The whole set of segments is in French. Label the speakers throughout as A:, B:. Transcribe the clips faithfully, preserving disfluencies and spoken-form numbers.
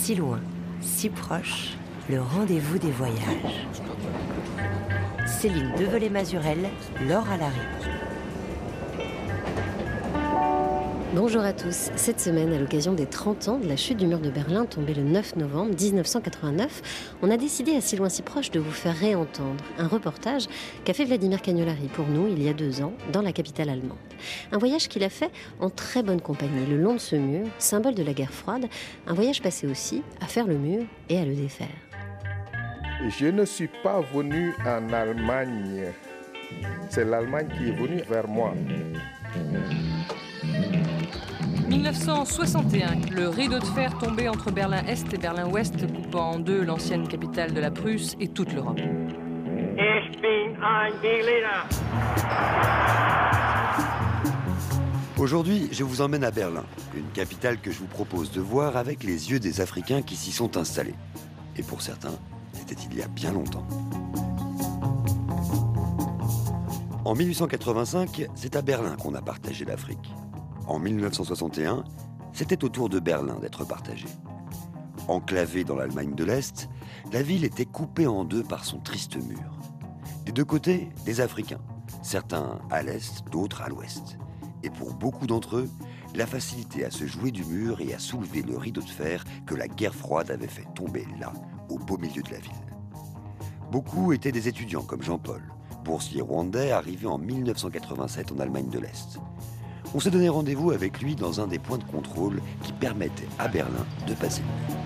A: Si loin, si proche, le rendez-vous des voyages. Céline Develay-Mazurel, Laure Alary.
B: Bonjour à tous. Cette semaine, à l'occasion des trente ans de la chute du mur de Berlin, tombée le neuf novembre dix-neuf cent quatre-vingt-neuf, on a décidé à Si loin si proche de vous faire réentendre un reportage qu'a fait Vladimir Cagnolari pour nous il y a deux ans, dans la capitale allemande. Un voyage qu'il a fait en très bonne compagnie, le long de ce mur, symbole de la guerre froide, un voyage passé aussi à faire le mur et à le défaire.
C: Je ne suis pas venu en Allemagne. C'est l'Allemagne qui est venue vers moi.
D: dix-neuf cent soixante et un, le rideau de fer tombé entre Berlin-Est et Berlin-Ouest, coupant en deux l'ancienne capitale de la Prusse et toute l'Europe.
E: Ich bin ein Berliner.
F: Aujourd'hui, je vous emmène à Berlin, une capitale que je vous propose de voir avec les yeux des Africains qui s'y sont installés. Et pour certains, c'était il y a bien longtemps. En mille huit cent quatre-vingt-cinq, c'est à Berlin qu'on a partagé l'Afrique. En mille neuf cent soixante et un, c'était au tour de Berlin d'être partagée. Enclavée dans l'Allemagne de l'Est, la ville était coupée en deux par son triste mur. Des deux côtés, des Africains, certains à l'Est, d'autres à l'Ouest. Et pour beaucoup d'entre eux, la facilité à se jouer du mur et à soulever le rideau de fer que la guerre froide avait fait tomber là, au beau milieu de la ville. Beaucoup étaient des étudiants comme Jean-Paul, boursier rwandais arrivé en mille neuf cent quatre-vingt-sept en Allemagne de l'Est. On s'est donné rendez-vous avec lui dans un des points de contrôle qui permettait à Berlin de passer le mur.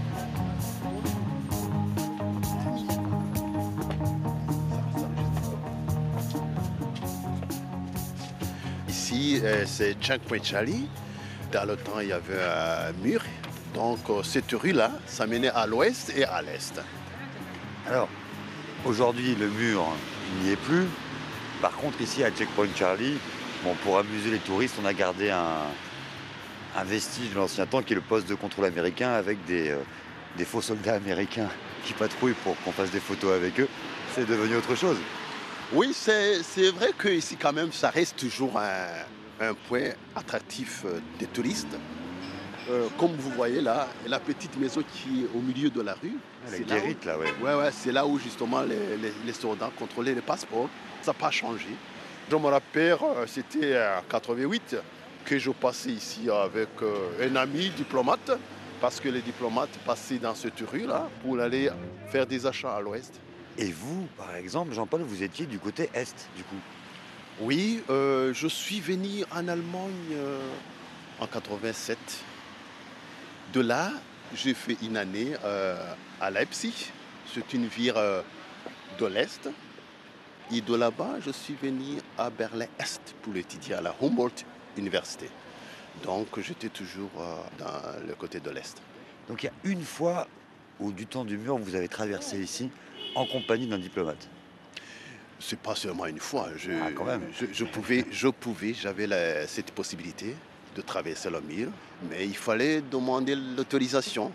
G: Ici, euh, c'est Checkpoint Charlie. Dans le temps, il y avait un mur. Donc, euh, cette rue-là, ça menait à l'ouest et à l'est.
F: Alors, aujourd'hui, le mur, il n'y est plus. Par contre, ici, à Checkpoint Charlie, bon, pour amuser les touristes, on a gardé un, un vestige de l'ancien temps qui est le poste de contrôle américain avec des, euh, des faux soldats américains qui patrouillent pour qu'on fasse des photos avec eux. C'est devenu autre chose.
G: Oui, c'est, c'est vrai qu'ici, quand même, ça reste toujours un, un point attractif des touristes. Euh, comme vous voyez là, la petite maison qui est au milieu de la rue.
F: La guérite, là, ouais.
G: Ouais, ouais, c'est là où justement les, les, les soldats contrôlaient les passeports. Ça n'a pas changé. Je me rappelle, c'était en quatre-vingt-huit que je passais ici avec un ami diplomate, parce que les diplomates passaient dans cette rue-là pour aller faire des achats à l'ouest.
F: Et vous, par exemple, Jean-Paul, vous étiez du côté est, du coup?
G: Oui, euh, je suis venu en Allemagne euh, en quatre-vingt-sept. De là, j'ai fait une année euh, à Leipzig. C'est une ville euh, de l'Est. Et de là-bas, je suis venu à Berlin-Est pour étudier à la Humboldt Université. Donc, j'étais toujours euh, dans le côté de l'Est.
F: Donc, il y a une fois où, du temps du mur, vous avez traversé ici en compagnie d'un diplomate.
G: C'est pas seulement une fois. Je,
F: ah, quand même.
G: Je, je pouvais, je pouvais, j'avais la, cette possibilité de traverser le mur, mais il fallait demander l'autorisation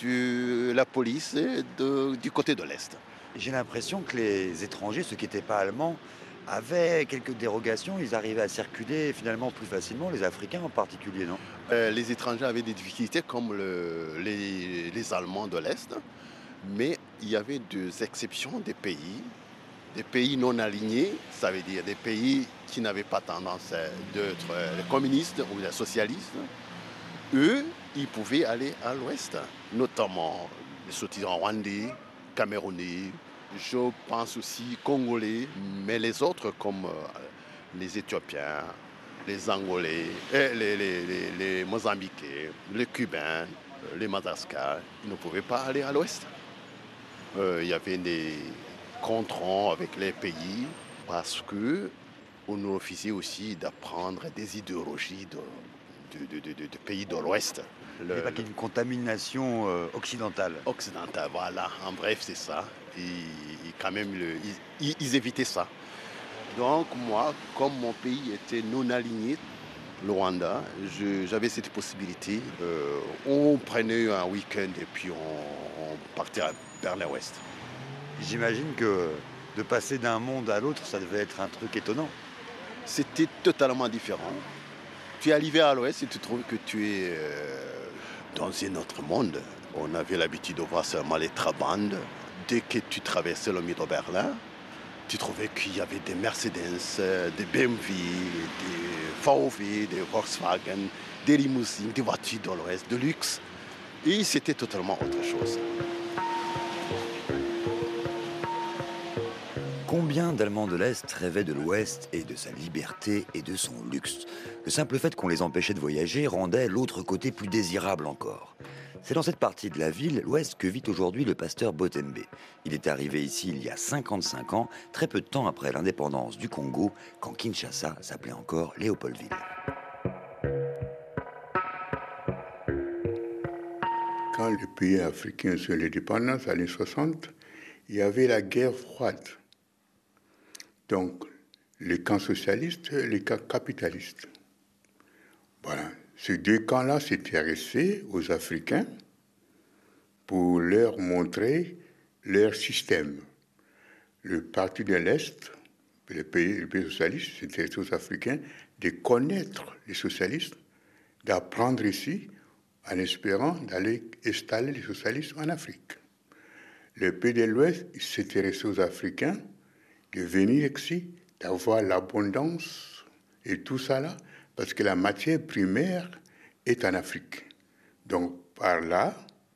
G: de la police de, du côté de l'Est.
F: J'ai l'impression que les étrangers, ceux qui n'étaient pas allemands, avaient quelques dérogations. Ils arrivaient à circuler finalement plus facilement, les Africains en particulier, non?
G: euh, Les étrangers avaient des difficultés comme le, les, les Allemands de l'Est, mais il y avait des exceptions des pays, des pays non alignés, ça veut dire des pays qui n'avaient pas tendance d'être les communistes ou les socialistes. Eux, ils pouvaient aller à l'ouest, notamment les sortisans rwandais, camerounais, je pense aussi congolais, mais les autres comme les Éthiopiens, les Angolais, les, les, les, les Mozambiquais, les Cubains, les Madagascar, ils ne pouvaient pas aller à l'ouest. Euh, il y avait des contrats avec les pays parce qu'on nous refusait aussi d'apprendre des idéologies de, de, de, de, de pays de l'ouest.
F: Il n'y a pas qu'il y ait une contamination euh, occidentale.
G: Occidentale, voilà. En bref, c'est ça. Et, et quand même, le, ils, ils évitaient ça. Donc moi, comme mon pays était non aligné, le Rwanda, je, j'avais cette possibilité. Euh, on prenait un week-end et puis on, on partait vers l'ouest.
F: J'imagine que de passer d'un monde à l'autre, ça devait être un truc étonnant.
G: C'était totalement différent. Tu es arrivé à l'ouest et tu trouves que tu es euh, dans un autre monde. On avait l'habitude de voir seulement les trabandes. Dès que tu traversais le métro Berlin, tu trouvais qu'il y avait des Mercedes, des B M W, des V W, des Volkswagen, des limousines, des voitures de l'Ouest, de luxe. Et c'était totalement autre chose.
F: Combien d'Allemands de l'Est rêvaient de l'Ouest et de sa liberté et de son luxe? Le simple fait qu'on les empêchait de voyager rendait l'autre côté plus désirable encore. C'est dans cette partie de la ville, l'Ouest, que vit aujourd'hui le pasteur Botembe. Il est arrivé ici il y a cinquante-cinq ans, très peu de temps après l'indépendance du Congo, quand Kinshasa s'appelait encore Léopoldville.
H: Quand les pays africains sont l'indépendance, dans les années soixante, il y avait la guerre froide. Donc, les camps socialistes et les camps capitalistes. Voilà. Ces deux camps-là s'intéressaient aux Africains pour leur montrer leur système. Le parti de l'Est, les pays, les pays socialistes, s'intéressaient aux Africains de connaître les socialistes, d'apprendre ici, en espérant d'aller installer les socialistes en Afrique. Les pays de l'Ouest s'intéressaient aux Africains, de venir ici, d'avoir l'abondance et tout ça là, parce que la matière primaire est en Afrique. Donc, par là,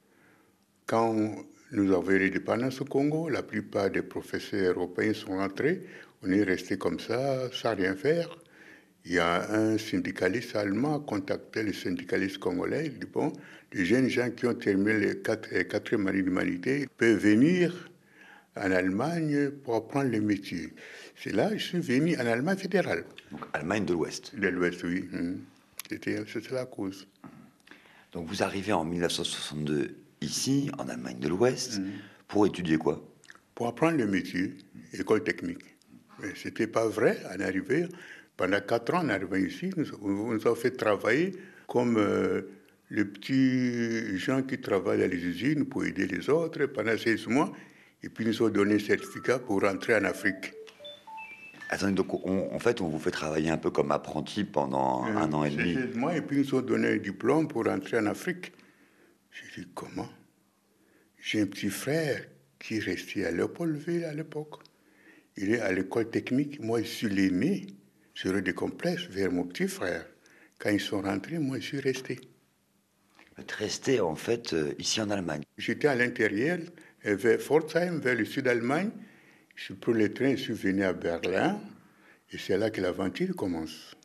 H: quand nous avons eu l'indépendance au Congo, la plupart des professeurs européens sont rentrés, on est resté comme ça, sans rien faire. Il y a un syndicaliste allemand qui a contacté les syndicalistes congolais, il dit, bon, les jeunes gens qui ont terminé les quatre, les quatrième année d'humanité peuvent venir en Allemagne pour apprendre le métier. C'est là que je suis venu en Allemagne fédérale.
F: Donc Allemagne de l'Ouest.
H: De l'Ouest, oui. C'était, c'était la cause.
F: Donc vous arrivez en mille neuf cent soixante-deux ici, en Allemagne de l'Ouest, mmh. pour étudier quoi?
H: Pour apprendre le métier, école technique. Mais c'était pas vrai, en arrivant. Pendant quatre ans, en arrivant ici, nous, nous avons fait travailler comme euh, les petits gens qui travaillent dans les usines pour aider les autres pendant seize mois. Et puis nous ont donné un certificat pour rentrer en Afrique.
F: Attendez, donc on, en fait, on vous fait travailler un peu comme apprenti pendant euh, un an et demi.
H: seize mois, et puis nous ont donné un diplôme pour rentrer en Afrique. J'ai dit, comment? J'ai un petit frère qui restait à Léopoldville à l'époque. Il est à l'école technique. Moi, je suis l'aîné. J'aurais des complexes vers mon petit frère. Quand ils sont rentrés, moi, je suis resté.
F: Vous êtes resté, en fait, euh, ici en Allemagne?
H: J'étais à l'intérieur, vers Pforzheim, vers le sud d'Allemagne. Je suis pris le train, je suis venu à Berlin. Et c'est là que l'aventure commence.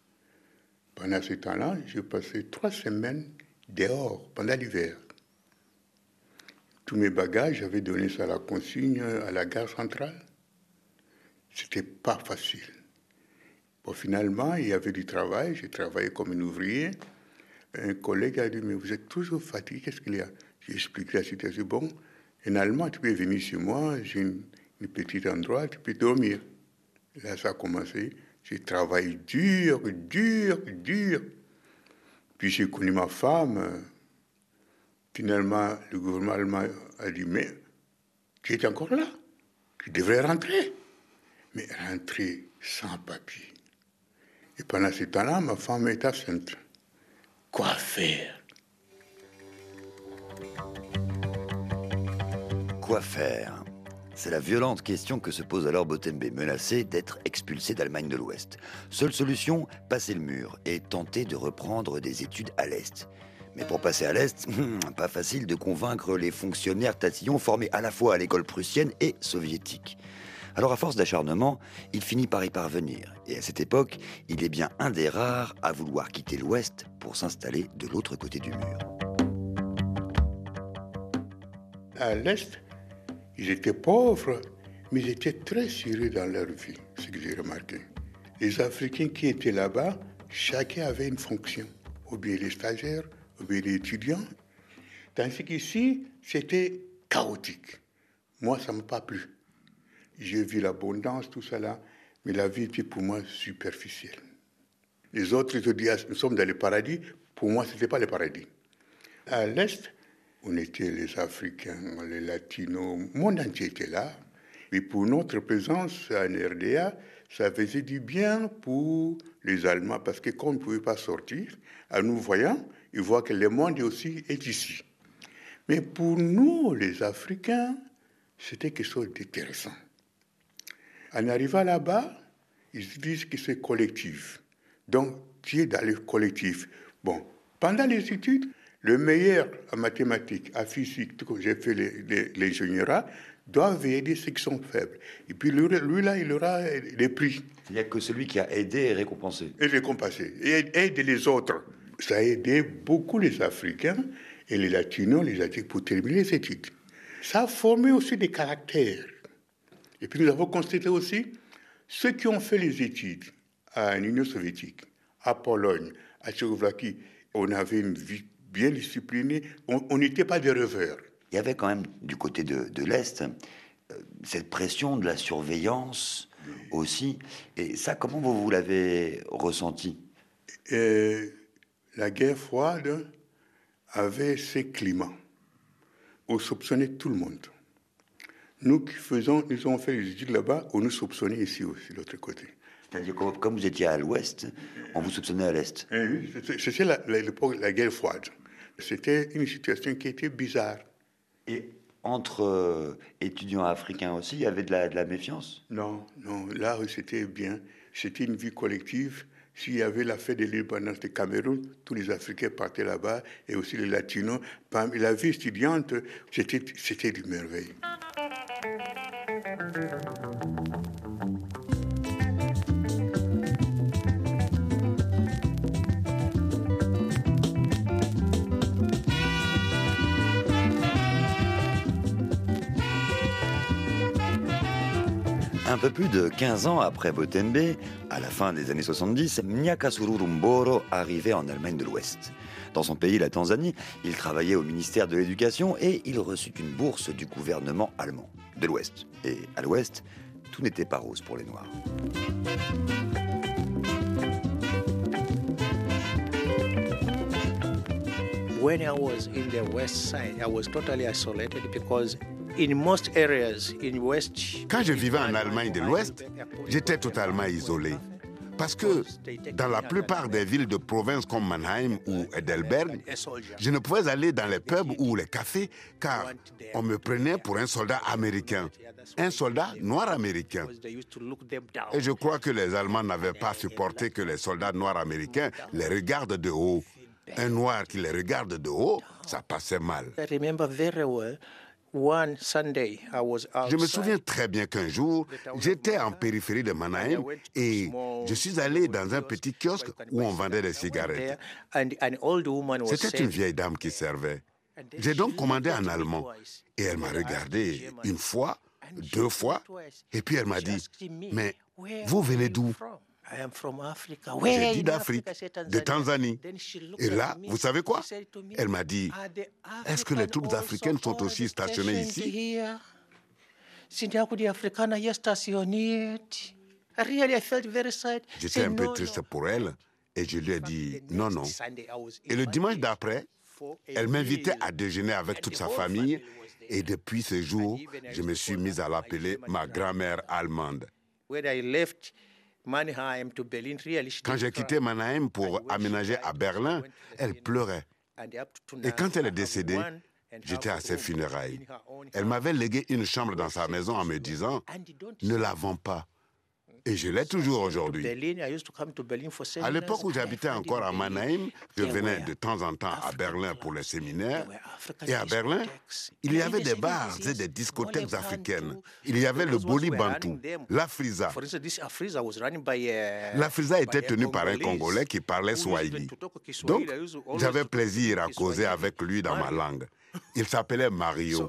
H: Pendant ce temps-là, j'ai passé trois semaines dehors, pendant l'hiver. Tous mes bagages, j'avais donné ça à la consigne à la gare centrale. C'était pas facile. Bon, finalement, il y avait du travail. J'ai travaillé comme un ouvrier. Un collègue a dit, mais vous êtes toujours fatigué, qu'est-ce qu'il y a? J'ai expliqué la situation. Bon, en Allemand, tu peux venir chez moi, j'ai une, une petite endroit, tu peux dormir. Là, ça a commencé. J'ai travaillé dur, dur, dur. Puis j'ai connu ma femme. Finalement, le gouvernement allemand a dit, mais tu es encore là, tu devrais rentrer. Mais rentrer sans papier. Et pendant ce temps-là, ma femme est enceinte. Quoi faire?
F: Quoi faire? C'est la violente question que se pose alors Botembe, menacé d'être expulsé d'Allemagne de l'Ouest. Seule solution, passer le mur et tenter de reprendre des études à l'Est. Mais pour passer à l'Est, pas facile de convaincre les fonctionnaires tatillons formés à la fois à l'école prussienne et soviétique. Alors à force d'acharnement, il finit par y parvenir. Et à cette époque, il est bien un des rares à vouloir quitter l'Ouest pour s'installer de l'autre côté du mur.
H: À l'Est, ils étaient pauvres, mais ils étaient très sérieux dans leur vie, ce que j'ai remarqué. Les Africains qui étaient là-bas, chacun avait une fonction. Ou bien les stagiaires, ou bien les étudiants. Tandis qu'ici, c'était chaotique. Moi, ça ne m'a pas plu. J'ai vu l'abondance, tout ça là, mais la vie était pour moi superficielle. Les autres, ils se disent, nous sommes dans le paradis. Pour moi, ce n'était pas le paradis. À l'Est, on était les Africains, les Latinos, le monde entier était là. Et pour notre présence en R D A, ça faisait du bien pour les Allemands, parce que comme on ne pouvait pas sortir, en nous voyant, ils voient que le monde aussi est ici. Mais pour nous, les Africains, c'était quelque chose d'intéressant. En arrivant là-bas, ils disent que c'est collectif. Donc, tu es dans le collectif. Bon, pendant les études, le meilleur en mathématiques, en physique, tout comme j'ai fait l'ingénierat, doit aider ceux qui sont faibles. Et puis lui, lui là, il aura des prix.
F: Il n'y a que celui qui a aidé et récompensé.
H: Et récompensé. Et aide les autres. Ça a aidé beaucoup les Africains et les Latinos, les Asiatiques, pour terminer les études. Ça a formé aussi des caractères. Et puis nous avons constaté aussi, ceux qui ont fait les études en Union soviétique, à Pologne, à Tchécoslovaquie, on avait une vie bien disciplinée, on n'était pas des rêveurs.
F: Il y avait quand même, du côté de, de l'Est, euh, cette pression de la surveillance aussi. Et ça, comment vous, vous l'avez ressenti?
H: Et la guerre froide avait ses climats. On soupçonnait tout le monde. Nous qui faisons, nous avons fait les études là-bas, on nous soupçonnait ici aussi, de l'autre côté.
F: C'est-à-dire que comme vous étiez à l'ouest, on vous soupçonnait à l'est.
H: Oui, c'était la, la, l'époque de la guerre froide. C'était une situation qui était bizarre.
F: Et entre euh, étudiants africains aussi, il y avait de la, de la méfiance?
H: Non, non, là c'était bien. C'était une vie collective. S'il y avait la fête de l'indépendance du Cameroun, tous les Africains partaient là-bas, et aussi les Latinos. La vie étudiante, c'était, c'était du merveille.
F: Un peu plus de quinze ans après Botembe, à la fin des années soixante-dix, Mnyakasururu Mboro arrivait en Allemagne de l'Ouest. Dans son pays, la Tanzanie, il travaillait au ministère de l'Éducation et il reçut une bourse du gouvernement allemand de l'Ouest. Et à l'Ouest, tout n'était pas rose pour les Noirs.
I: When I was in the west side, I was totally isolated because in most areas in West.
J: Quand je vivais en Allemagne de l'Ouest, j'étais totalement isolé. Parce que dans la plupart des villes de province comme Mannheim ou Heidelberg, je ne pouvais aller dans les pubs ou les cafés car on me prenait pour un soldat américain, un soldat noir américain. Et je crois que les Allemands n'avaient pas supporté que les soldats noirs américains les regardent de haut. Un noir qui les regarde de haut, ça passait mal. Je me souviens très bien qu'un jour, j'étais en périphérie de Mannheim et je suis allé dans un petit kiosque où on vendait des cigarettes. C'était une vieille dame qui servait. J'ai donc commandé en allemand et elle m'a regardé une fois, deux fois et puis elle m'a dit « Mais vous venez d'où ?» J'ai dit d'Afrique, de Tanzanie. Et là, vous savez quoi? Elle m'a dit, est-ce que les troupes africaines sont aussi stationnées ici? J'étais un peu triste pour elle et je lui ai dit non, non. Et le dimanche d'après, elle m'invitait à déjeuner avec toute sa famille et depuis ce jour, je me suis mis à l'appeler ma grand-mère allemande. Quand j'ai quitté Mannheim pour aménager à Berlin, elle pleurait. Et quand elle est décédée, j'étais à ses funérailles. Elle m'avait légué une chambre dans sa maison en me disant « Ne la vends pas ». Et je l'ai toujours aujourd'hui. À l'époque où j'habitais encore à Mannheim, je venais de temps en temps à Berlin pour les séminaires. Et à Berlin, il y avait des bars et des discothèques africaines. Il y avait le Boli Bantu, la Frisa. La Frisa était tenue par un Congolais qui parlait Swahili. Donc, j'avais plaisir à causer avec lui dans ma langue. Il s'appelait Mario.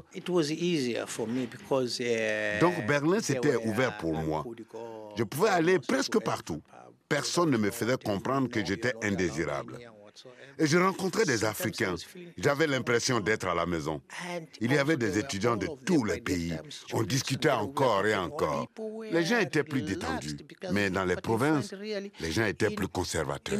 J: Donc Berlin s'était ouvert pour moi. Je pouvais aller presque partout. Personne ne me faisait comprendre que j'étais indésirable. Et je rencontrais des Africains. J'avais l'impression d'être à la maison. Il y avait des étudiants de tous les pays. On discutait encore et encore. Les gens étaient plus détendus. Mais dans les provinces, les gens étaient plus conservateurs.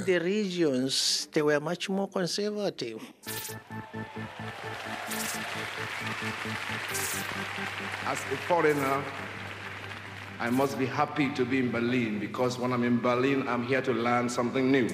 K: As a foreigner, I must be happy to be in Berlin because when I'm in Berlin, I'm here to learn something new.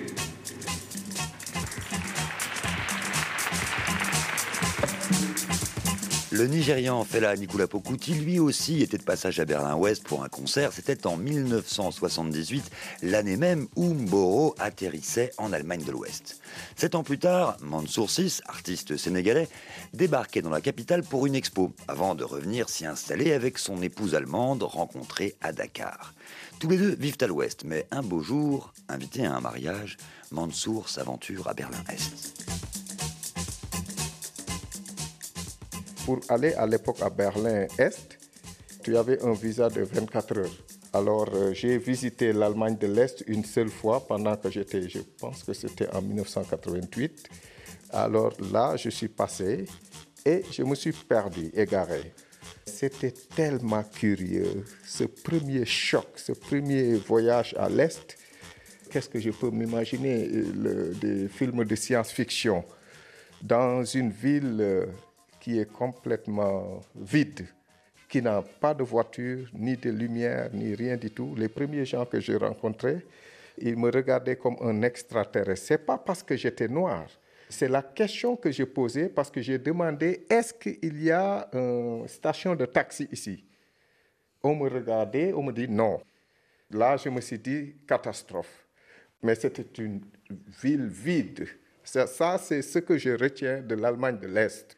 F: Le Nigérian Fela Anikulapo Kuti, lui aussi, était de passage à Berlin-Ouest pour un concert. C'était en mille neuf cent soixante-dix-huit, l'année même où Mboro atterrissait en Allemagne de l'Ouest. Sept ans plus tard, Mansour Ciss, artiste sénégalais, débarquait dans la capitale pour une expo, avant de revenir s'y installer avec son épouse allemande rencontrée à Dakar. Tous les deux vivent à l'Ouest, mais un beau jour, invité à un mariage, Mansour s'aventure à Berlin-Est.
C: Pour aller à l'époque à Berlin-Est, tu avais un visa de vingt-quatre heures. Alors, euh, j'ai visité l'Allemagne de l'Est une seule fois pendant que j'étais, je pense que c'était en mille neuf cent quatre-vingt-huit. Alors là, je suis passé et je me suis perdu, égaré. C'était tellement curieux, ce premier choc, ce premier voyage à l'Est. Qu'est-ce que je peux m'imaginer, le, des films de science-fiction dans une ville euh, qui est complètement vide, qui n'a pas de voiture, ni de lumière, ni rien du tout. Les premiers gens que j'ai rencontrés, ils me regardaient comme un extraterrestre. Ce n'est pas parce que j'étais noir. C'est la question que j'ai posée parce que j'ai demandé, est-ce qu'il y a une station de taxi ici? On me regardait, on me dit non. Là, je me suis dit, catastrophe. Mais c'était une ville vide. Ça, ça c'est ce que je retiens de l'Allemagne de l'Est.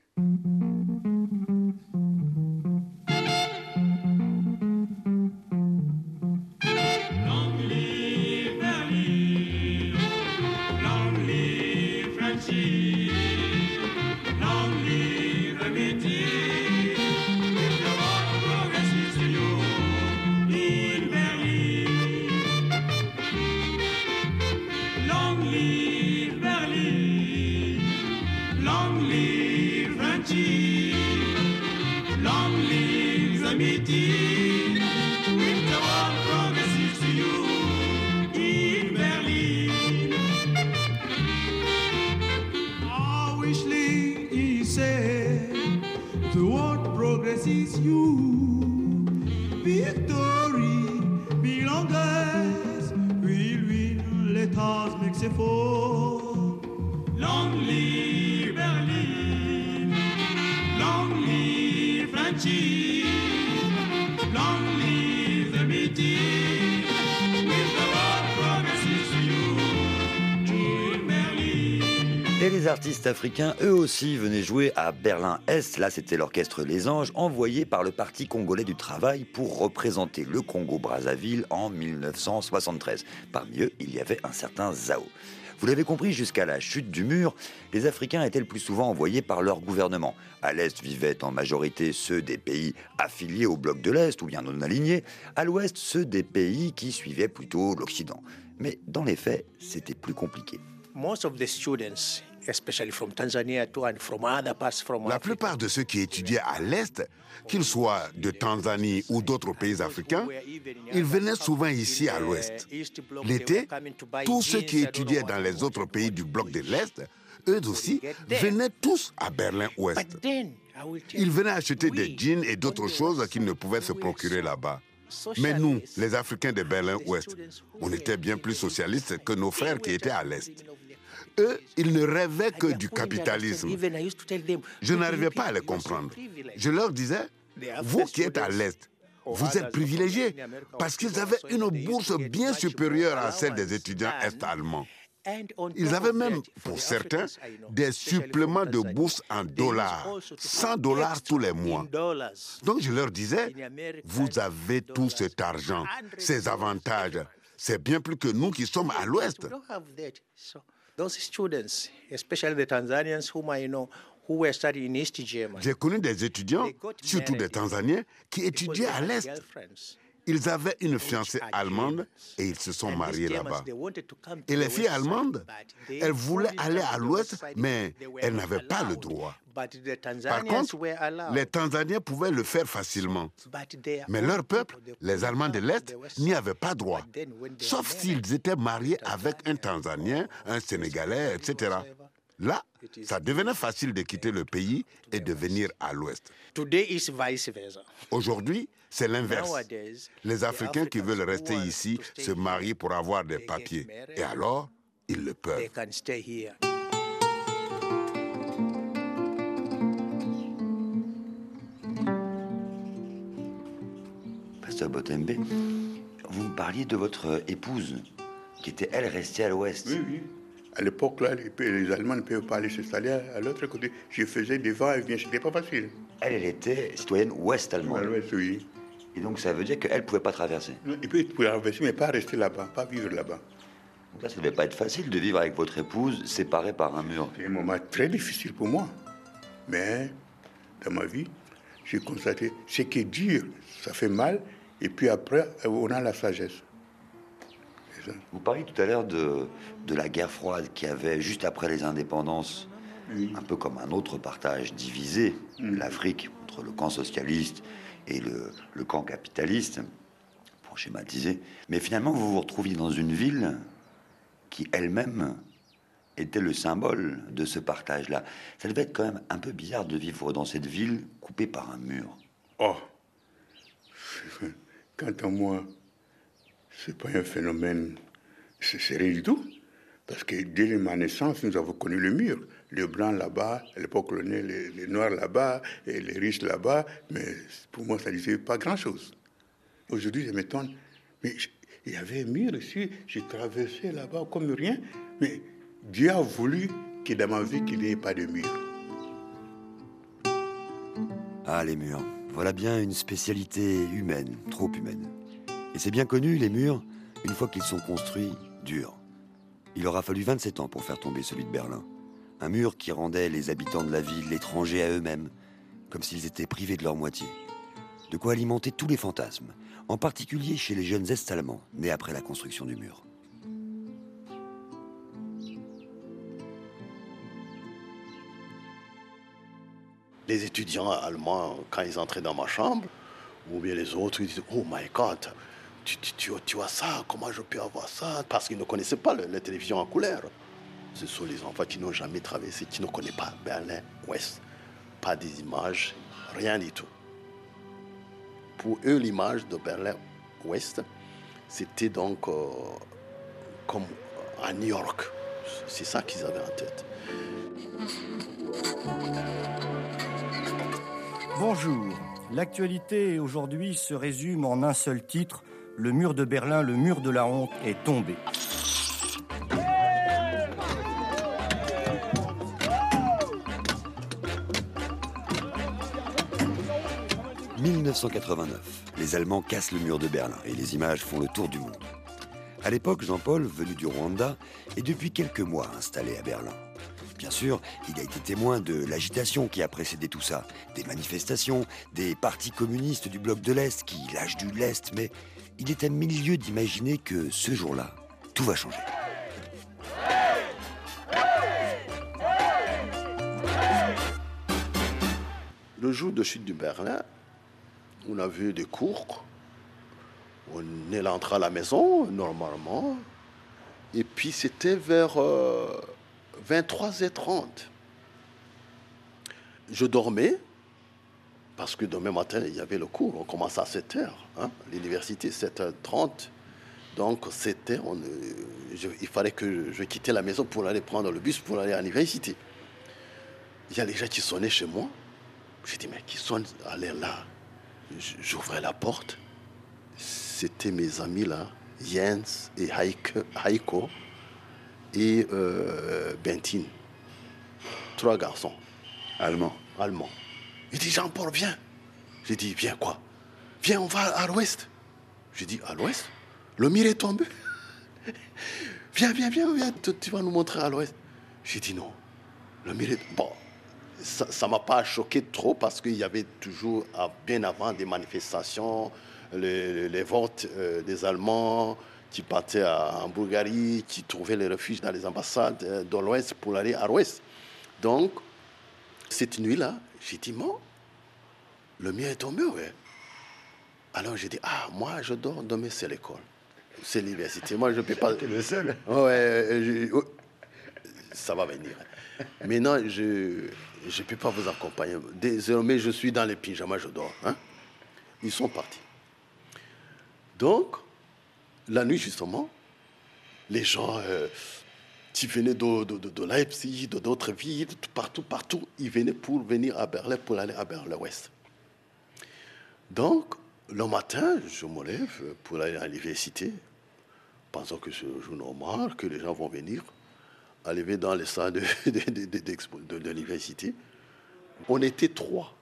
F: Et les artistes africains, eux aussi, venaient jouer à Berlin-Est. Là, c'était l'orchestre Les Anges, envoyé par le Parti congolais du travail pour représenter le Congo-Brazzaville en mille neuf cent soixante-treize. Parmi eux, il y avait un certain Zao. Vous l'avez compris, jusqu'à la chute du mur, les Africains étaient le plus souvent envoyés par leur gouvernement. À l'Est vivaient en majorité ceux des pays affiliés au bloc de l'Est ou bien non alignés. À l'Ouest, ceux des pays qui suivaient plutôt l'Occident. Mais dans les faits, c'était plus compliqué.
I: Most of the students, especially from Tanzania too and from other parts from
J: La plupart de ceux qui étudiaient à l'Est, qu'ils soient de Tanzanie ou d'autres pays africains, ils venaient souvent ici à l'Ouest. L'été, tous ceux qui étudiaient dans les autres pays du bloc de l'Est, eux aussi, venaient tous à Berlin-Ouest. Ils venaient acheter des jeans et d'autres choses qu'ils ne pouvaient se procurer là-bas. Mais nous, les Africains de Berlin-Ouest, on était bien plus socialistes que nos frères qui étaient à l'Est. Eux, ils ne rêvaient que du capitalisme. Je n'arrivais pas à les comprendre. Je leur disais, vous qui êtes à l'Est, vous êtes privilégiés parce qu'ils avaient une bourse bien supérieure à celle des étudiants est-allemands. Ils avaient même, pour certains, des suppléments de bourse en dollars, cent dollars tous les mois. Donc je leur disais, vous avez tout cet argent, ces avantages. C'est bien plus que nous qui sommes à l'Ouest. J'ai connu des étudiants, surtout des Tanzaniens, qui étudiaient à l'Est. Ils avaient une fiancée allemande et ils se sont mariés là-bas. Et les filles allemandes, elles voulaient aller à l'Ouest, mais elles n'avaient pas le droit. Par contre, les Tanzaniens pouvaient le faire facilement. Mais leur peuple, les Allemands de l'Est, n'y avaient pas droit. Sauf s'ils étaient mariés avec un Tanzanien, un Sénégalais, et cetera. Là, ça devenait facile de quitter le pays et de venir à l'Ouest. Aujourd'hui, c'est l'inverse. Les Africains qui veulent rester ici se marient pour avoir des papiers. Et alors, ils le peuvent.
F: Christophe Botembe, vous me parliez de votre épouse, qui était, elle, restée à l'ouest.
H: Oui, oui. À l'époque, là, les, les Allemands ne pouvaient pas aller s'installer à, à l'autre côté. Je faisais des va-et-vient, c'était pas facile.
F: Elle, elle était citoyenne ouest-allemande.
H: À l'ouest, oui.
F: Et donc, ça veut dire qu'elle ne pouvait pas traverser.
H: Et puis, elle pouvait traverser, mais pas rester là-bas, pas vivre là-bas.
F: Donc là, ça ne devait pas être facile de vivre avec votre épouse séparée par un mur.
H: C'est un moment très difficile pour moi. Mais, dans ma vie, j'ai constaté, ce qui est dur, ça fait mal, et puis après, on a la sagesse.
F: Vous parliez tout à l'heure de, de la guerre froide qu'il y avait juste après les indépendances, oui. Un peu comme un autre partage divisé, mmh. l'Afrique, entre le camp socialiste et le, le camp capitaliste, pour schématiser. Mais finalement, vous vous retrouviez dans une ville qui elle-même était le symbole de ce partage-là. Ça devait être quand même un peu bizarre de vivre dans cette ville coupée par un mur.
H: Oh, quant à moi, c'est pas un phénomène, c'est rien du tout. Parce que dès ma naissance, nous avons connu le mur. Les blancs là-bas, à l'époque coloniale, les, les noirs là-bas, et les riches là-bas. Mais pour moi, ça ne disait pas grand-chose. Aujourd'hui, je m'étonne. Mais il y avait un mur ici, j'ai traversé là-bas comme rien. Mais Dieu a voulu que dans ma vie, qu'il n'y ait pas de mur.
F: Ah, les murs. Voilà bien une spécialité humaine, trop humaine. Et c'est bien connu, les murs, une fois qu'ils sont construits, durent. Il aura fallu vingt-sept ans pour faire tomber celui de Berlin. Un mur qui rendait les habitants de la ville étrangers à eux-mêmes, comme s'ils étaient privés de leur moitié. De quoi alimenter tous les fantasmes, en particulier chez les jeunes Est-Allemands, nés après la construction du mur.
G: Les étudiants allemands, quand ils entraient dans ma chambre, ou bien les autres, ils disaient « Oh my God, tu, tu, tu, tu as ça, comment je peux avoir ça ?» Parce qu'ils ne connaissaient pas le, la télévision en couleur. Ce sont les enfants qui n'ont jamais traversé, qui ne connaissent pas Berlin-Ouest. Pas des images, rien du tout. Pour eux, l'image de Berlin-Ouest, c'était donc euh, comme à New York. C'est ça qu'ils avaient en tête.
L: Bonjour. L'actualité aujourd'hui se résume en un seul titre. Le mur de Berlin, le mur de la honte est tombé.
F: dix-neuf cent quatre-vingt-neuf, les Allemands cassent le mur de Berlin et les images font le tour du monde. À l'époque, Jean-Paul, venu du Rwanda, est depuis quelques mois installé à Berlin. Bien sûr, il a été témoin de l'agitation qui a précédé tout ça, des manifestations, des partis communistes du bloc de l'Est qui lâchent du lest, mais il est à mille lieues d'imaginer que ce jour-là, tout va changer.
G: Le jour de chute du Berlin, on a vu des cours, on est rentré à la maison, normalement, et puis c'était vers euh, vingt-trois heures trente. Je dormais, parce que demain matin, il y avait le cours, on commençait à sept heures, hein, l'université, sept heures trente. Donc, c'était, on, je, il fallait que je quittais la maison pour aller prendre le bus pour aller à l'université. Il y a les gens qui sonnaient chez moi. J'ai dit, mais qui sonne, allez là. J'ouvrais la porte. C'était mes amis là, Jens et Heiko et euh, Bentin. Trois garçons.
F: Allemands.
G: Allemands. Il dit, Jean-Paul, viens. J'ai dit, viens quoi? Viens, on va à l'ouest. J'ai dit, à l'ouest? Le mur est tombé. Viens, viens, viens, viens, tu vas nous montrer à l'ouest. J'ai dit, non. Le mur est... Bon. Ça ne m'a pas choqué trop parce qu'il y avait toujours, bien avant, des manifestations, les, les votes euh, des Allemands qui partaient à, en Bulgarie, qui trouvaient les refuges dans les ambassades euh, de l'Ouest pour aller à l'Ouest. Donc, cette nuit-là, j'ai dit, bon, le mien est tombé, ouais. Alors j'ai dit, ah, moi, je dors, demain, c'est l'école. C'est l'université. Moi, je ne peux pas...
F: T'es le seul.
G: Ouais, je... ça va venir. Maintenant, je... Je ne peux pas vous accompagner. Désormais, je suis dans les pyjamas, je dors. Hein? Ils sont partis. Donc, la nuit, justement, les gens euh, qui venaient de, de, de, de Leipzig, de d'autres villes, de partout, partout, ils venaient pour venir à Berlin, pour aller à Berlin-Ouest. Donc, Le matin, je me lève pour aller à l'université, pensant que c'est un jour normal, que les gens vont venir. Arrivé dans les salles de, de, de, de, de, de l'université, on était trois.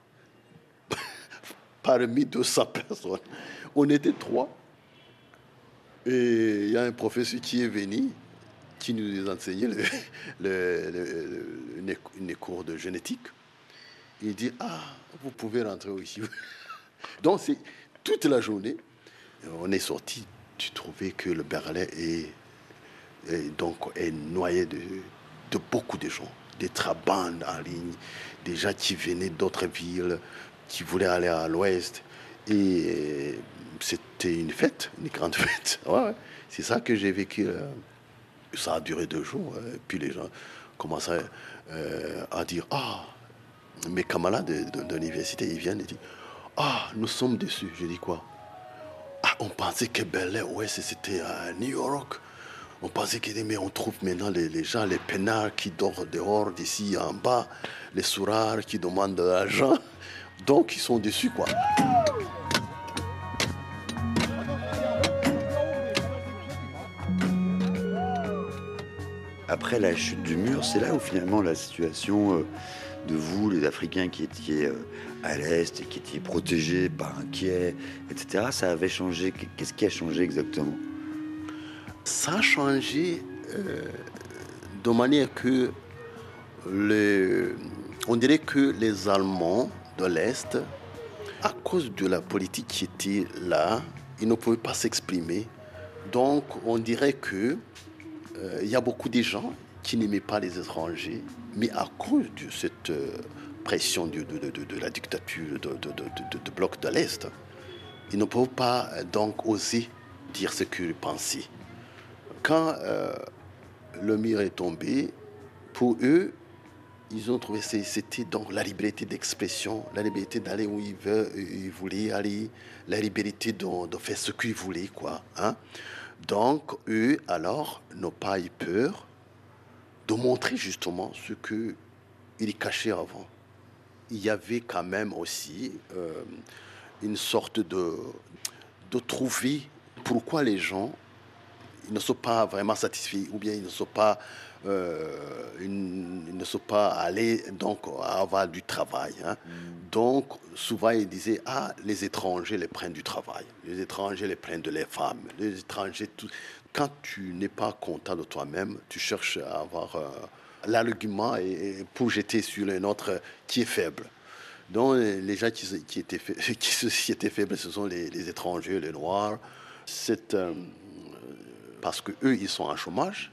G: Parmi deux cents personnes. On était trois. Et il y a un professeur qui est venu, qui nous enseignait le, le, le, le, une cours de génétique. Il dit, ah, vous pouvez rentrer ici. Donc, c'est toute la journée, on est sorti. Tu trouvais que le Berlin est... Et donc, est noyé de, de beaucoup de gens, des trabandes en ligne, des gens qui venaient d'autres villes, qui voulaient aller à l'ouest. Et c'était une fête, une grande fête. Ouais, ouais. C'est ça que j'ai vécu. Ça a duré deux jours. Et puis les gens commençaient euh, à dire, ah, mes camarades de, de, de l'université, ils viennent et disent, ah, nous sommes déçus. Je dis quoi? Ah, on pensait que Berlin, ouais, c'était à New York. On pensait que, mais on trouve maintenant les, les gens, les peinards qui dorment dehors, d'ici en bas, les sourards qui demandent de l'argent. Donc, ils sont déçus, quoi.
F: Après la chute du mur, c'est là où finalement la situation de vous, les Africains qui étiez à l'Est et qui étiez protégés, pas inquiets, et cetera, ça avait changé. Qu'est-ce qui a changé exactement?
G: Ça a changé euh, de manière que les, on dirait que les Allemands de l'Est, à cause de la politique qui était là, ils ne pouvaient pas s'exprimer. Donc on dirait qu'il euh, y a beaucoup de gens qui n'aimaient pas les étrangers, mais à cause de cette euh, pression de, de, de, de la dictature de, de, de, de, de bloc de l'Est, ils ne peuvent pas donc oser dire ce qu'ils pensaient. Quand euh, le mur est tombé, pour eux, ils ont trouvé que c'était donc la liberté d'expression, la liberté d'aller où ils, veulent, ils voulaient aller, la liberté de, de faire ce qu'ils voulaient, quoi. Hein? Donc, eux, alors, n'ont pas eu peur de montrer justement ce qu'ils cachaient avant. Il y avait quand même aussi euh, une sorte de, de trouver pourquoi les gens ils ne sont pas vraiment satisfaits, ou bien ils ne sont pas, euh, ils, ils ne sont pas allés donc, à avoir du travail. Hein. Mm. Donc, souvent, ils disaient, ah, les étrangers les prennent du travail, les étrangers les prennent de les femmes, les étrangers, tout. Quand tu n'es pas content de toi-même, tu cherches à avoir euh, l'argument et, et pour jeter sur un autre qui est faible. Donc, les gens qui, qui, étaient, qui, qui étaient faibles, ce sont les, les étrangers, les Noirs. C'est... Euh, parce qu'eux, ils sont en chômage.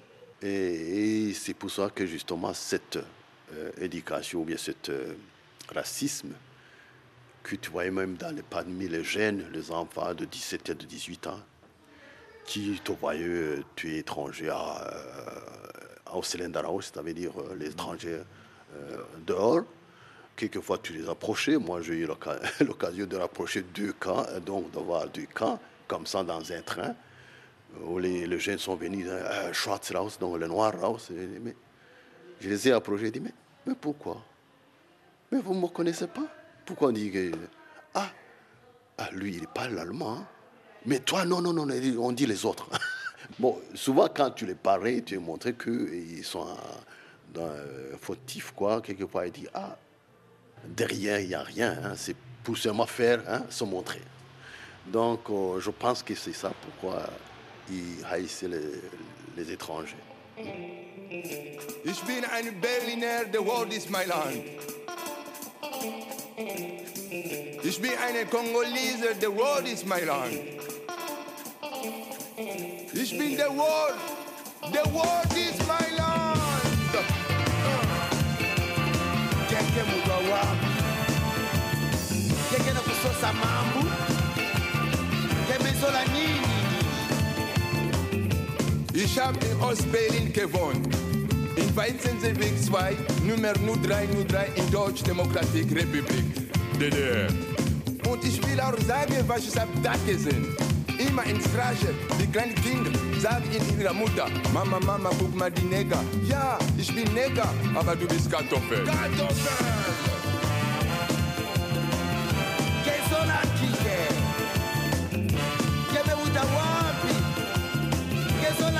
G: Et, et c'est pour ça que, justement, cette euh, éducation, ou bien ce euh, racisme, que tu voyais même dans les, parmi les jeunes, les enfants de dix-sept et de dix-huit ans, qui te voyaient, euh, tu es étranger à, euh, au Cylindaraus, c'est-à-dire euh, les étrangers euh, dehors. Quelquefois, tu les approchais. Moi, j'ai eu l'occasion de rapprocher deux camps, donc d'avoir deux camps, comme ça, dans un train, où les, les jeunes sont venus, euh, Schwarzraus, donc le noir Raus. Mais je les ai approchés, j'ai dit, mais, mais pourquoi? Mais vous ne me connaissez pas? Pourquoi on dit que... Ah, ah lui, il parle allemand. Hein? Mais toi, non, non, non, on dit les autres. Bon, souvent, quand tu les parlais, tu as montré qu'ils sont dans, euh, fautifs, quoi. Quelquefois, ils disent, ah, derrière, il n'y a rien. Hein? C'est pour seulement faire, hein, se montrer. Donc, euh, je pense que c'est ça pourquoi... ils haïssaient les, les étrangers.
M: Ich bin ein Berliner, the world is my land. Ich bin eine Kongolese, the world is my land. Ich bin the world, the world is my land. Keke mugawa, keke na kusosa mambu, kemezola nini. Ich habe in Ostberlin gewohnt, in Weizenseeweg zwei, Nummer null drei null drei in Deutsch-Demokratische Republik, D D R. Und ich will auch sagen, was ich habe da gesehen. Immer in Straße, die kleinen Kinder sagen in ihrer Mutter, Mama, Mama, guck mal die Neger. Ja, ich bin Neger, aber du bist Kartoffel. Kartoffel! Que son la kike?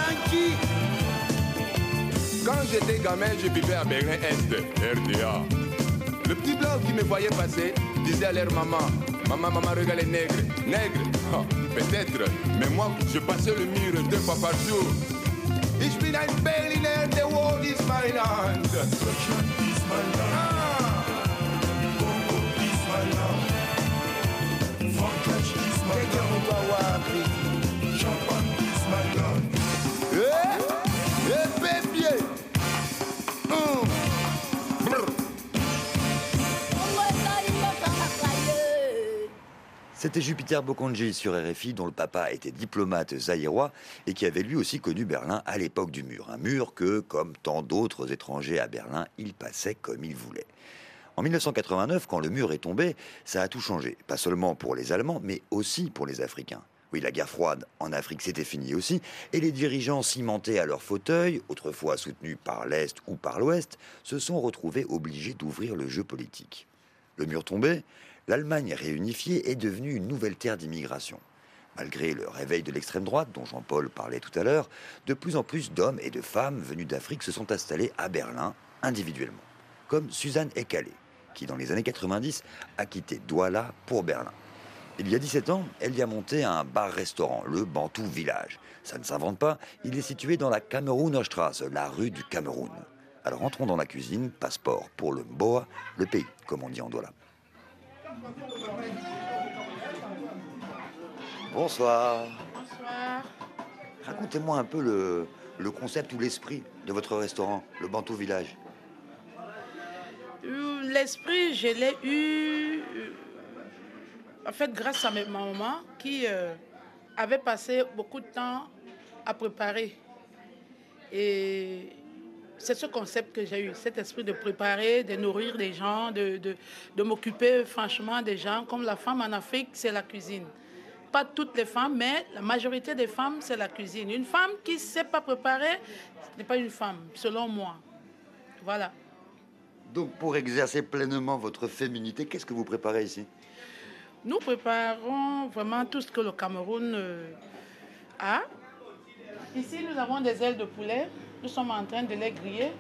M: Quand j'étais gamin, je vivais à Berlin-Est, R D A. Le petit blanc qui me voyait passer disait à leur maman, maman, maman, regarde les nègres. Nègres, oh, peut-être, mais moi, je passais le mur deux fois par jour. Ich bin ein Berliner, the world is my land. Deutschland is my land. Congo is my land. Frankreich is my land. Japan is my land. Eh, eh, baby. Hum. Brr.
F: C'était Jupiter Bokonji sur R F I, dont le papa était diplomate zaïrois et qui avait lui aussi connu Berlin à l'époque du mur. Un mur que, comme tant d'autres étrangers à Berlin, il passait comme il voulait. En mille neuf cent quatre-vingt-neuf, quand le mur est tombé, ça a tout changé. Pas seulement pour les Allemands, mais aussi pour les Africains. Oui, la guerre froide en Afrique, c'était fini aussi, et les dirigeants cimentés à leur fauteuil, autrefois soutenus par l'Est ou par l'Ouest, se sont retrouvés obligés d'ouvrir le jeu politique. Le mur tombé, l'Allemagne réunifiée est devenue une nouvelle terre d'immigration. Malgré le réveil de l'extrême droite, dont Jean-Paul parlait tout à l'heure, de plus en plus d'hommes et de femmes venus d'Afrique se sont installés à Berlin, individuellement. Comme Suzanne Ekale, qui dans les années quatre-vingt-dix a quitté Douala pour Berlin. Il y a dix-sept ans, elle y a monté un bar-restaurant, le Bantou Village. Ça ne s'invente pas, il est situé dans la Kamerunerstraße, la rue du Cameroun. Alors entrons dans la cuisine, passeport pour le Mboa, le pays, comme on dit en Douala. Bonsoir.
N: Bonsoir.
F: Racontez-moi un peu le, le concept ou l'esprit de votre restaurant, le Bantou Village.
N: L'esprit, je l'ai eu, en fait, grâce à ma maman qui euh, avait passé beaucoup de temps à préparer. Et c'est ce concept que j'ai eu, cet esprit de préparer, de nourrir des gens, de, de, de m'occuper franchement des gens. Comme la femme en Afrique, c'est la cuisine. Pas toutes les femmes, mais la majorité des femmes, c'est la cuisine. Une femme qui ne sait pas préparer, ce n'est pas une femme, selon moi. Voilà.
F: Donc, pour exercer pleinement votre féminité, qu'est-ce que vous préparez ici?
N: Nous préparons vraiment tout ce que le Cameroun euh, a. Ici, nous avons des ailes de poulet. Nous sommes en train de les griller.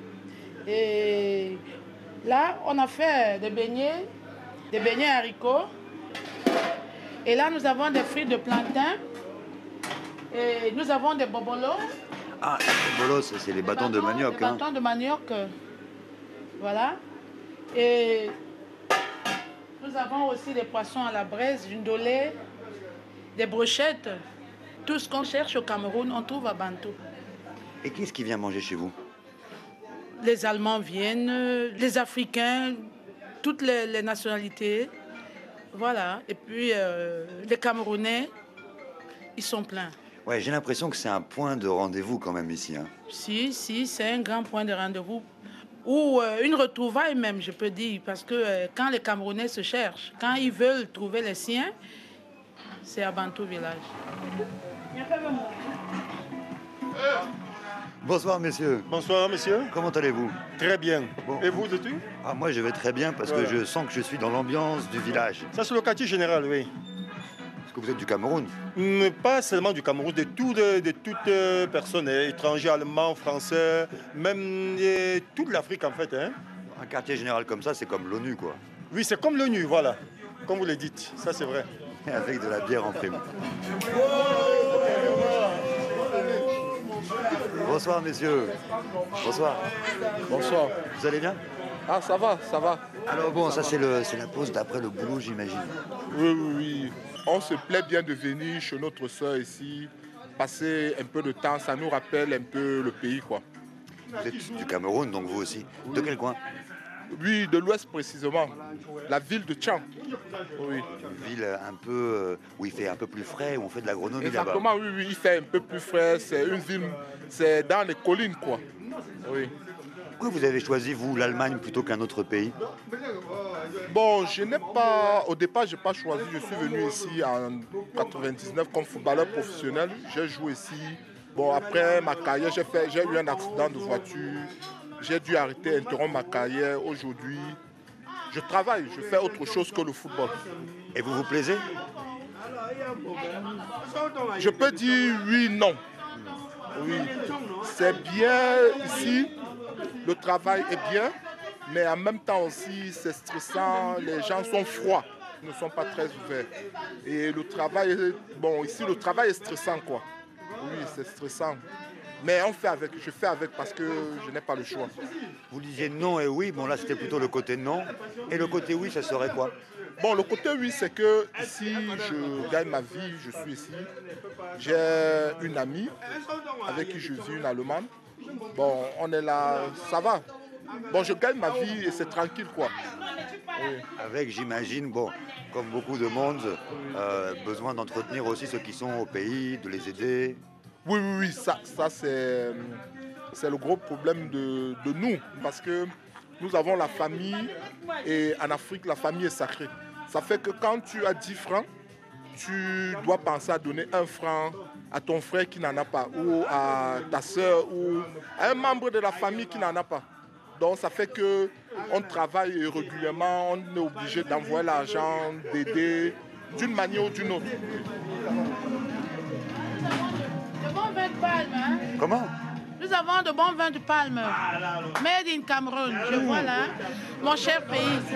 N: Et là, on a fait des beignets, des beignets haricots. Et là, nous avons des fruits de plantain. Et nous avons des bobolos.
F: Ah, les bobolos, c'est les bâtons, bâtons de manioc.
N: Des
F: hein.
N: bâtons de manioc. Voilà. Et nous avons aussi des poissons à la braise, du ndolé, des brochettes. Tout ce qu'on cherche au Cameroun, on trouve à Bantou.
F: Et qui est-ce qui vient manger chez vous?
N: Les Allemands viennent, les Africains, toutes les, les nationalités. Voilà. Et puis, euh, les Camerounais, ils sont pleins.
F: Ouais, j'ai l'impression que c'est un point de rendez-vous quand même ici. Hein.
N: Si, si, c'est un grand point de rendez-vous. Ou euh, une retrouvaille même, je peux dire. Parce que euh, quand les Camerounais se cherchent, quand ils veulent trouver les siens, c'est à Bantou Village.
F: Bonsoir, messieurs.
O: Bonsoir, messieurs.
F: Comment allez-vous?
O: Très bien.
F: Bon.
O: Et vous, êtes-tu?
F: Ah, moi, je vais très bien parce voilà. que je sens que je suis dans l'ambiance du village.
O: Ça, c'est le quartier général, oui.
F: Est-ce que vous êtes du Cameroun?
O: Mais pas seulement du Cameroun, de, tout, de, de toutes euh, personnes, étrangers, allemands, français, même euh, toute l'Afrique, en fait. Hein.
F: Un quartier général comme ça, c'est comme l'ONU, quoi.
O: Oui, c'est comme l'ONU, voilà. Comme vous le dites, ça, c'est vrai.
F: Et avec de la bière en prime. Bonsoir, messieurs. Bonsoir.
C: Bonsoir.
F: Vous allez bien?
C: Ah, ça va, ça va.
F: Alors bon, ça, ça c'est le, c'est la pause d'après le boulot, j'imagine.
C: Oui, oui, oui. On se plaît bien de venir chez notre soeur ici, passer un peu de temps, ça nous rappelle un peu le pays, quoi.
F: Vous êtes du Cameroun, donc vous aussi. Oui. De quel coin?
C: Oui, de l'ouest précisément. La ville de Tchang. Oui.
F: Une ville un peu euh, où il fait un peu plus frais, où on fait de l'agronomie là-bas.
C: Exactement, oui, oui, il fait un peu plus frais. C'est une ville, c'est dans les collines, quoi. Oui.
F: Pourquoi vous avez choisi, vous, l'Allemagne plutôt qu'un autre pays?
C: Bon, je n'ai pas... Au départ, je n'ai pas choisi. Je suis venu ici en quatre-vingt-dix-neuf comme footballeur professionnel. J'ai joué ici. Bon, après ma carrière, j'ai fait, j'ai eu un accident de voiture. J'ai dû arrêter, interrompre ma carrière. Aujourd'hui, je travaille. Je fais autre chose que le football.
F: Et vous vous plaisez?
C: Je peux dire oui, non.
P: Oui, c'est bien ici, le travail est bien, mais en même temps aussi c'est stressant, les gens sont froids, ne sont pas très ouverts. Et le travail, bon ici le travail est stressant quoi. Oui, c'est stressant. Mais on fait avec, je fais avec parce que je n'ai pas le choix.
F: Vous disiez non et oui, bon là c'était plutôt le côté non. Et le côté oui, ça serait quoi?
P: Bon, le côté oui, c'est que ici, je gagne ma vie, je suis ici. J'ai une amie avec qui je vis, une Allemande. Bon, on est là, ça va. Bon, je gagne ma vie et c'est tranquille, quoi.
F: Oui. Avec, j'imagine, bon, comme beaucoup de monde, euh, besoin d'entretenir aussi ceux qui sont au pays, de les aider.
P: Oui, oui, oui, ça, ça c'est, c'est le gros problème de, de nous. Parce que nous avons la famille et en Afrique, la famille est sacrée. Ça fait que quand tu as dix francs, tu dois penser à donner un franc à ton frère qui n'en a pas, ou à ta soeur, ou à un membre de la famille qui n'en a pas. Donc ça fait qu'on travaille régulièrement, on est obligé d'envoyer l'argent, d'aider d'une manière ou d'une autre.
N: De bons vins de palme, hein?
F: Comment?
N: Nous avons de bons vins de palme. Made in Cameroun, je vois là, mon cher pays.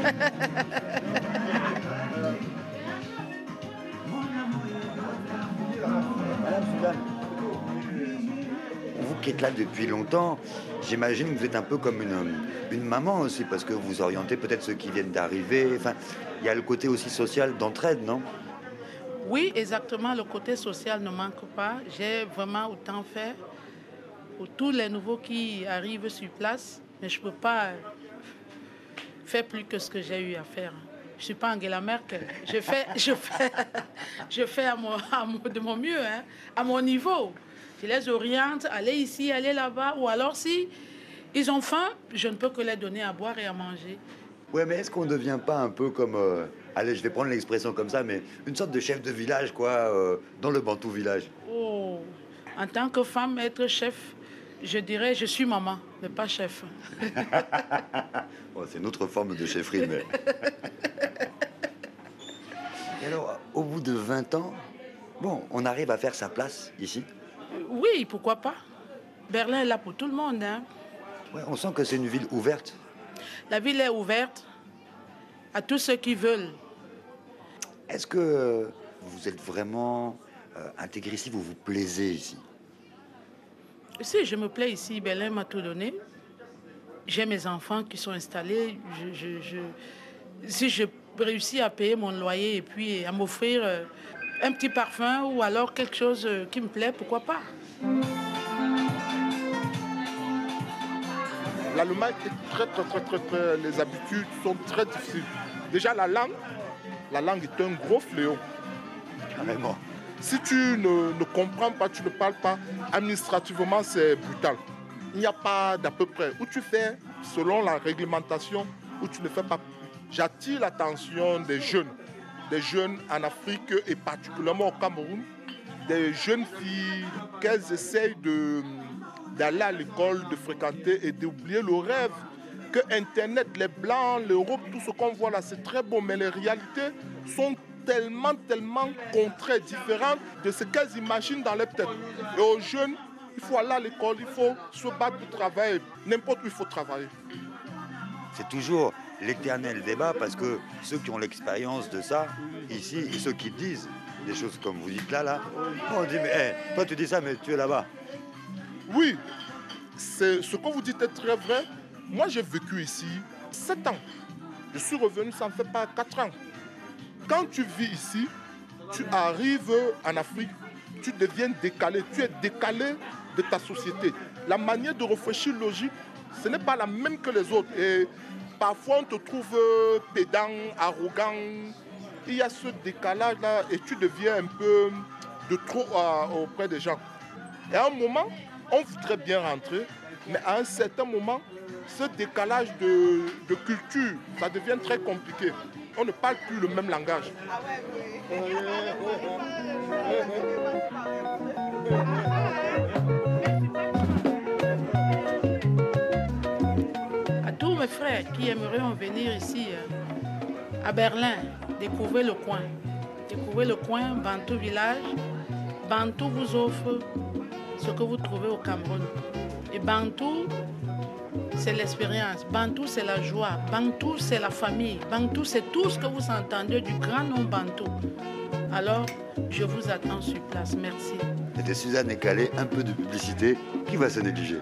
F: Vous qui êtes là depuis longtemps, j'imagine que vous êtes un peu comme une, une maman aussi, parce que vous orientez peut-être ceux qui viennent d'arriver. Enfin, il y a le côté aussi social d'entraide, non?
N: Oui, exactement, le côté social ne manque pas. J'ai vraiment autant fait pour tous les nouveaux qui arrivent sur place, mais je ne peux pas faire plus que ce que j'ai eu à faire. Je ne suis pas Angela Merkel. Je fais, je fais, je fais à mon, à mon, de mon mieux, hein, à mon niveau. Je les oriente, allez ici, allez là-bas, ou alors si ils ont faim, je ne peux que les donner à boire et à manger.
F: Oui, mais est-ce qu'on ne devient pas un peu comme, euh, allez, je vais prendre l'expression comme ça, mais une sorte de chef de village, quoi, euh, dans le Bantou village?
N: Oh, en tant que femme, être chef, je dirais, je suis maman, mais pas chef.
F: Bon, c'est une autre forme de chefferie, mais... Et alors, au bout de vingt ans, bon, on arrive à faire sa place ici?
N: Oui, pourquoi pas. Berlin est là pour tout le monde, hein.
F: Ouais, on sent que c'est une ville ouverte.
N: La ville est ouverte à tous ceux qui veulent.
F: Est-ce que vous êtes vraiment euh, intégré ici, vous vous plaisez ici?
N: Si, je me plais ici. Berlin m'a tout donné. J'ai mes enfants qui sont installés. Je, je, je... Si je réussis à payer mon loyer et puis à m'offrir un petit parfum ou alors quelque chose qui me plaît, pourquoi pas?
P: L'Allemagne est très, très, très, très, très... Les habitudes sont très difficiles. Déjà, la langue, la langue est un gros fléau.
F: Carrément.
P: Si tu ne, ne comprends pas, tu ne parles pas, administrativement, c'est brutal. Il n'y a pas d'à peu près. Où tu fais selon la réglementation, où tu ne fais pas. J'attire l'attention des jeunes, des jeunes en Afrique et particulièrement au Cameroun, des jeunes filles qu'elles essayent de... d'aller à l'école, de fréquenter et d'oublier le rêve que Internet, les Blancs, l'Europe, tout ce qu'on voit là, c'est très beau, mais les réalités sont tellement, tellement contraires, différentes de ce qu'elles imaginent dans leur tête. Et aux jeunes, il faut aller à l'école, il faut se battre pour travailler, n'importe où il faut travailler.
F: C'est toujours l'éternel débat parce que ceux qui ont l'expérience de ça, ici, et ceux qui disent des choses comme vous dites là, là, on dit, mais hey, toi tu dis ça, mais tu es là-bas.
P: Oui, c'est, ce que vous dites est très vrai. Moi, j'ai vécu ici sept ans. Je suis revenu, ça ne fait pas quatre ans. Quand tu vis ici, tu arrives en Afrique, tu deviens décalé. Tu es décalé de ta société. La manière de réfléchir logique, ce n'est pas la même que les autres. Et parfois, on te trouve pédant, arrogant. Il y a ce décalage-là et tu deviens un peu de trop euh, auprès des gens. Et à un moment, on voudrait bien rentrer, mais à un certain moment, ce décalage de, de culture, ça devient très compliqué. On ne parle plus le même langage.
N: À tous mes frères qui aimeraient en venir ici, à Berlin, découvrez le coin. Découvrez le coin, Bantou Village. Bantou vous offre ce que vous trouvez au Cameroun. Et Bantou, c'est l'expérience. Bantou, c'est la joie. Bantou, c'est la famille. Bantou, c'est tout ce que vous entendez du grand nom Bantou. Alors, je vous attends sur place. Merci.
F: C'était Suzanne Ecalé, un peu de publicité qui va se négliger.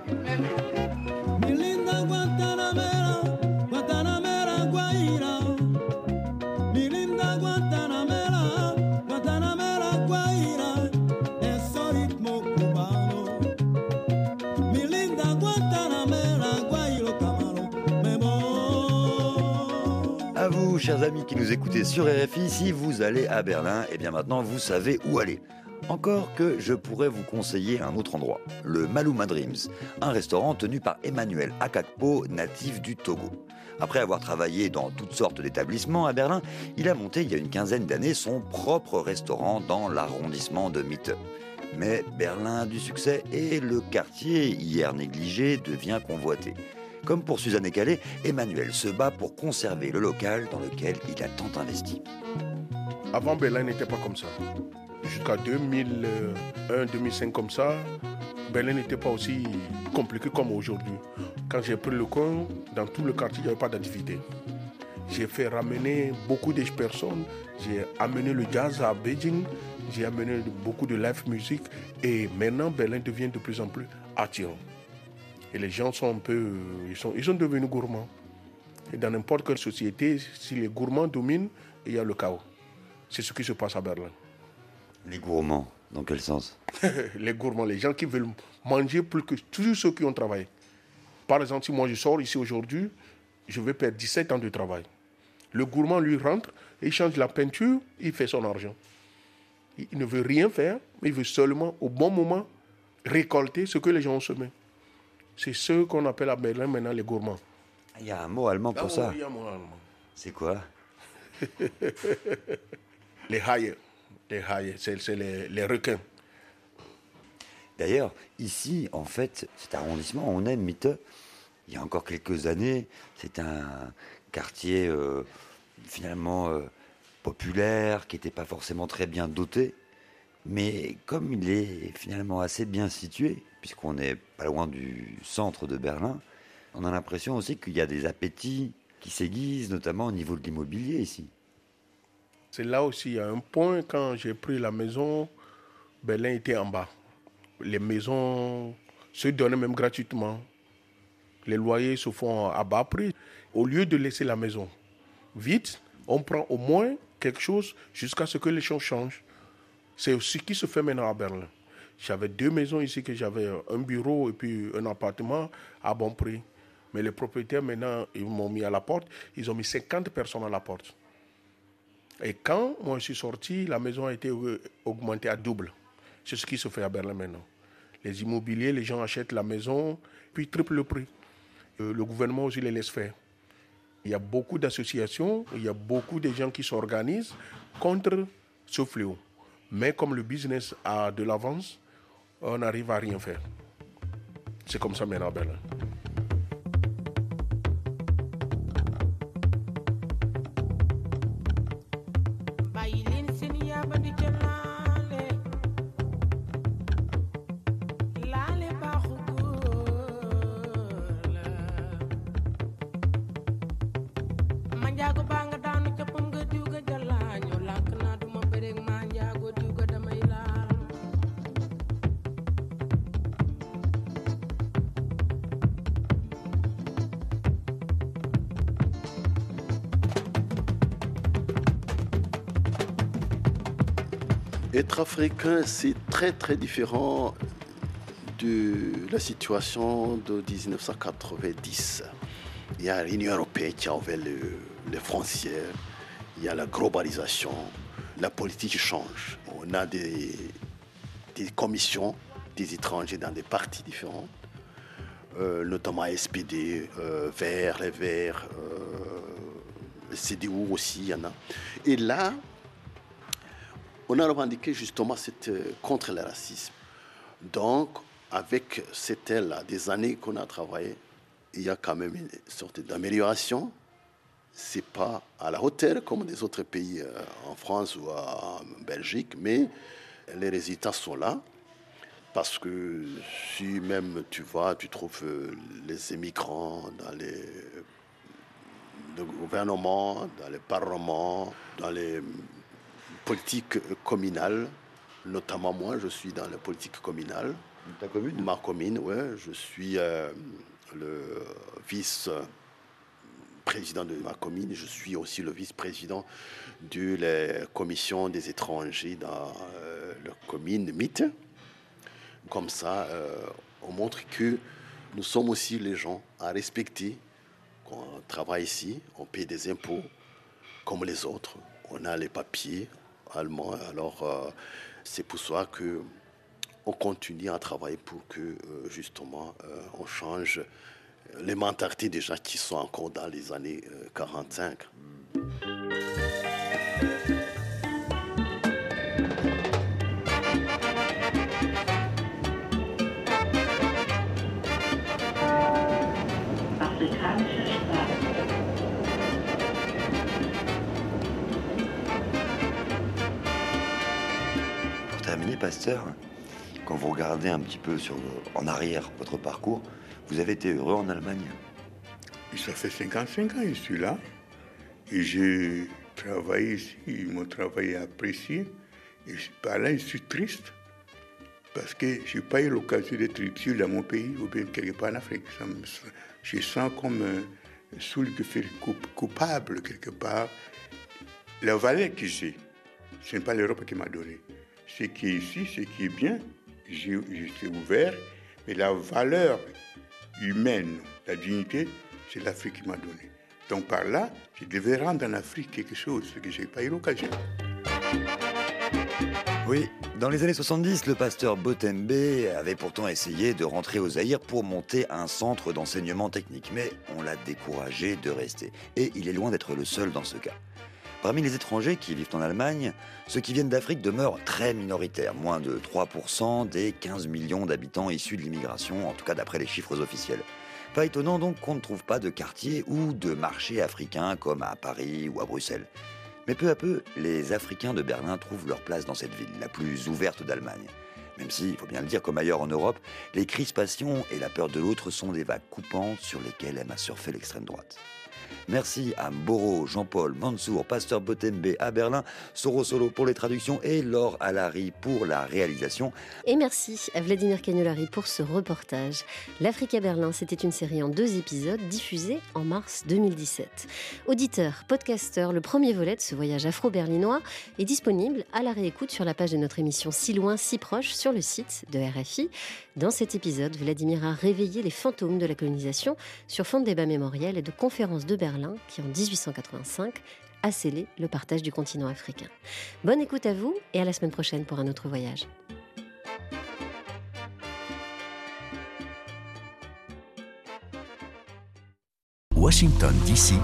F: À vous, chers amis qui nous écoutez sur R F I, si vous allez à Berlin, et bien maintenant vous savez où aller. Encore que je pourrais vous conseiller un autre endroit, le Maluma Dreams, un restaurant tenu par Emmanuel Akakpo, natif du Togo. Après avoir travaillé dans toutes sortes d'établissements à Berlin, il a monté il y a une quinzaine d'années son propre restaurant dans l'arrondissement de Mitte. Mais Berlin a du succès et le quartier, hier négligé, devient convoité. Comme pour Suzanne Ecalé, Emmanuel se bat pour conserver le local dans lequel il a tant investi.
P: Avant, Berlin n'était pas comme ça. Jusqu'à deux mille un deux mille cinq comme ça, Berlin n'était pas aussi compliqué comme aujourd'hui. Quand j'ai pris le coin, dans tout le quartier, il n'y avait pas d'activité. J'ai fait ramener beaucoup de personnes. J'ai amené le jazz à Beijing. J'ai amené beaucoup de live music. Et maintenant, Berlin devient de plus en plus attirant. Et les gens sont un peu... Ils sont, ils sont devenus gourmands. Et dans n'importe quelle société, si les gourmands dominent, il y a le chaos. C'est ce qui se passe à Berlin.
F: Les gourmands, dans quel sens?
P: Les gourmands, les gens qui veulent manger plus que tous ceux qui ont travaillé. Par exemple, si moi je sors ici aujourd'hui, je vais perdre dix-sept ans de travail. Le gourmand, lui, rentre, il change la peinture, il fait son argent. Il ne veut rien faire, mais il veut seulement, au bon moment, récolter ce que les gens ont semé. C'est ce qu'on appelle à Berlin maintenant les gourmands.
F: Il y a un mot allemand pour
P: ah,
F: ça.
P: Oui, il y a un mot allemand.
F: C'est quoi?
P: Les haie. Les haie, c'est, c'est les, les requins.
F: D'ailleurs, ici, en fait, cet arrondissement, on aime Mitte. Il y a encore quelques années, c'est un quartier euh, finalement euh, populaire, qui n'était pas forcément très bien doté. Mais comme il est finalement assez bien situé, puisqu'on n'est pas loin du centre de Berlin, on a l'impression aussi qu'il y a des appétits qui s'aiguisent, notamment au niveau de l'immobilier ici.
P: C'est là aussi, il y a un point, quand j'ai pris la maison, Berlin était en bas. Les maisons se donnaient même gratuitement. Les loyers se font à bas prix. Au lieu de laisser la maison vide, on prend au moins quelque chose jusqu'à ce que les choses changent. C'est ce qui se fait maintenant à Berlin. J'avais deux maisons ici, que j'avais un bureau et puis un appartement à bon prix. Mais les propriétaires, maintenant, ils m'ont mis à la porte. Ils ont mis cinquante personnes à la porte. Et quand moi je suis sorti, la maison a été augmentée à double. C'est ce qui se fait à Berlin maintenant. Les immobiliers, les gens achètent la maison, puis triplent le prix. Le gouvernement aussi les laisse faire. Il y a beaucoup d'associations, il y a beaucoup de gens qui s'organisent contre ce fléau. Mais comme le business a de l'avance, on n'arrive à rien faire. C'est comme ça maintenant à Berlin.
G: Être africain, c'est très très différent de la situation de dix-neuf cent quatre-vingt-dix. Il y a l'Union européenne qui a ouvert le, les frontières, il y a la globalisation, la politique change. On a des, des commissions des étrangers dans des partis différents, euh, notamment S P D, euh, Verts, les Verts, euh, le C D U aussi, il y en a. Et là, on a revendiqué justement cette, contre le racisme. Donc, avec cette aile-là, des années qu'on a travaillé, il y a quand même une sorte d'amélioration. Ce n'est pas à la hauteur comme des autres pays en France ou en Belgique, mais les résultats sont là. Parce que si même, tu vois, tu trouves les immigrants dans les le gouvernement, dans les parlements, dans les politiques communales, notamment moi, je suis dans la politique communale.
F: Ta commune ?
G: Ma commune, oui. Je suis euh, le vice-président de ma commune. Je suis aussi le vice-président de la commission des étrangers dans euh, la commune M I T. Comme ça, euh, on montre que nous sommes aussi les gens à respecter. On travaille ici, on paye des impôts comme les autres. On a les papiers allemands. Alors, euh, c'est pour ça qu'on continue à travailler pour que, euh, justement, euh, on change les mentalités des gens qui sont encore dans les années euh, quarante-cinq.
F: Pasteur, quand vous regardez un petit peu sur, en arrière votre parcours, vous avez été heureux en Allemagne ?
H: Ça fait cinquante-cinq ans que je suis là. Et j'ai travaillé ici, mon travail est apprécié. Et par là, je suis triste. Parce que je n'ai pas eu l'occasion d'être utile dans mon pays ou bien quelque part en Afrique. Ça me, je sens comme un soul que fait coupable quelque part. La valeur que j'ai, ce n'est pas l'Europe qui m'a donné. Ce qui est ici, ce qui est bien, je, je suis ouvert, mais la valeur humaine, la dignité, c'est l'Afrique qui m'a donné. Donc par là, je devais rendre en Afrique quelque chose, ce que je n'ai pas eu l'occasion.
F: Oui, dans les années soixante-dix, le pasteur Botembe avait pourtant essayé de rentrer au Zaïre pour monter un centre d'enseignement technique, mais on l'a découragé de rester. Et il est loin d'être le seul dans ce cas. Parmi les étrangers qui vivent en Allemagne, ceux qui viennent d'Afrique demeurent très minoritaires, moins de trois pour cent des quinze millions d'habitants issus de l'immigration, en tout cas d'après les chiffres officiels. Pas étonnant donc qu'on ne trouve pas de quartier ou de marché africain comme à Paris ou à Bruxelles. Mais peu à peu, les Africains de Berlin trouvent leur place dans cette ville, la plus ouverte d'Allemagne. Même si, il faut bien le dire, comme ailleurs en Europe, les crispations et la peur de l'autre sont des vagues coupantes sur lesquelles aime à surfer l'extrême droite. Merci à Mboro, Jean-Paul, Mansour, Pasteur Botembe à Berlin, Soro Solo pour les traductions et Laure Alary pour la réalisation.
B: Et merci à Vladimir Cagnolari pour ce reportage. L'Afrique à Berlin, c'était une série en deux épisodes diffusée en mars deux mille dix-sept. Auditeurs, podcasteurs, le premier volet de ce voyage afro-berlinois est disponible à la réécoute sur la page de notre émission Si loin, si proche sur le site de R F I. Dans cet épisode, Vladimir a réveillé les fantômes de la colonisation sur fond de débats mémoriels et de conférences de Berlin qui, en dix-huit cent quatre-vingt-cinq, a scellé le partage du continent africain. Bonne écoute à vous et à la semaine prochaine pour un autre voyage.
Q: Washington, D C